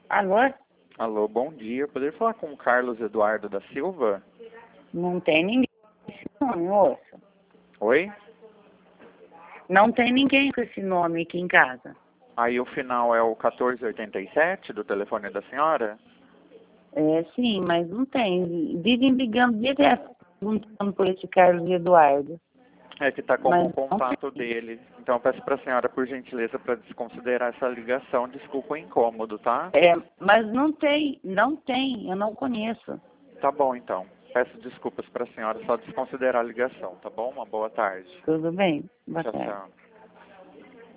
Alô? Alô, bom dia. Poderia falar com o Carlos Eduardo da Silva? Não tem ninguém com esse nome, moço. Oi? Não tem ninguém com esse nome aqui em casa. Aí o final é o 1487 do telefone da senhora? É, sim, mas não tem. Vivem ligando direto, perguntando por esse Carlos Eduardo. É que está como Mas o contato dele. Então eu peço para a senhora, por gentileza, para desconsiderar essa ligação. Desculpa o incômodo, tá? mas não tem, eu não conheço. Tá bom, então. Peço desculpas para a senhora, só desconsiderar a ligação, tá bom? Uma boa tarde. Tudo bem? Boa Tchau, tarde. tchau.